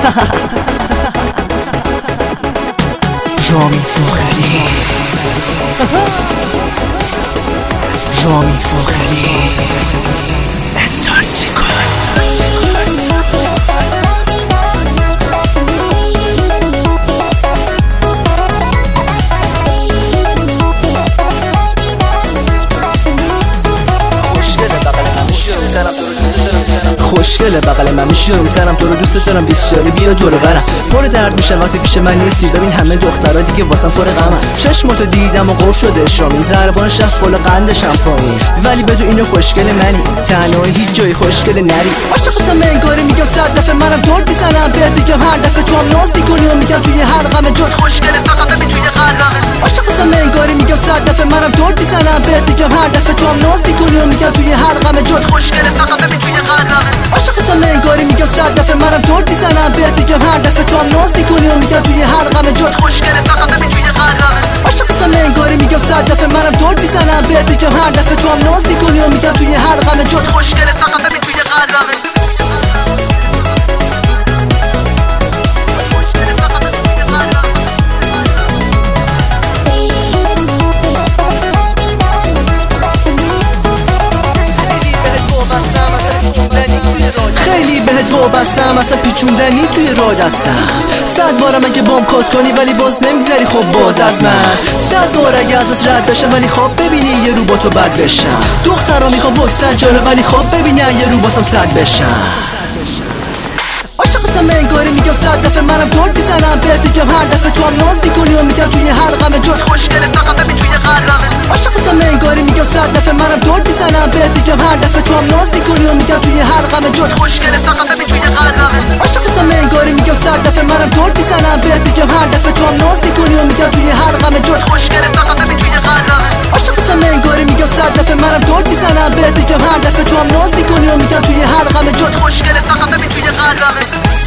رامین فاخری رامین فاخری استار سیکارز. خوشگله بغل من میشورم تنم، تو رو دوست دارم بسیاری، بیا دور برم. پر درد میشم وقتی پیش من نیستی، ببین همه دخترها دیگه واسم پر غمن. چشماتو دیدم و قفل شده شامی، زربان شب فل قندشم پایین، ولی بدون اینو خوشگل منی، تنهایی هیچ جای خوشگل نری. عاشقتم انگاری میگم 100 دفعه منم دور میزنم بهت، میگم هر دفعه تو هم ناز میکنی و میگم توی هر غم جات خوشگله فقط ببین توی قلبم. عاشقتم انگاری میگم 100 دفعه منم دور میزنم بهت، میگم هر دفعه تو هم ناز میکنی و میگم توی هر غم جات خوشگله فقط ببین توی قلبم. عاشقتم انگاری میگم 100 دفعه منم دور میزنم بهت، میگم هر دفعه تو هم ناز میکنی و میگم توی هر غم جات خوشگله فقط ببین توی قلبم. عاشقتم انگاری میگم 100 دفعه منم دور میزنم بهت، میگم هر دفعه تو هم ناز میکنی و میگم توی هر غم جات خوشگله فقط ببین توی قلبم. خیلی بهت وابستم، اصلا پیچوندنی توی راه دستم. 100 بارم اگه بام کات کنی ولی باز نمیذاری خب باز از من. 100 بار اگه ازت رد بشم ولی خواب ببینی یه رو با تو بد بشم. دخترها میخوام بکسن جاله ولی خواب ببینن یه رو باسم سد بشم. عاشقتم انگاری میگم 100 دفعه منم دور میزنم بهت، میگم هر دفعه تو هم ناز میکنی و میگم توی هر غم جات خوشگله فقط ببین توی قلبم. عاشقتم انگاری میگم 100 دفعه منم دور میزنم بهت، میگم هر دفعه تو هم ناز میکنی و میگم توی هر غم جات خوشگله فقط ببین توی قلبم. عاشقتم انگاری میگم 100 دفعه منم دور میزنم بهت، میگم هر دفعه تو هم ناز میکنی و میگم توی هر غم جات خوشگله فقط ببین توی قلبم. عاشقتم انگاری میگم 100 دفعه منم دور میزنم بهت، میگم هر دفعه تو هم ناز میکنی و میگم توی هر غم جات خوشگله فقط ببین توی قلبم.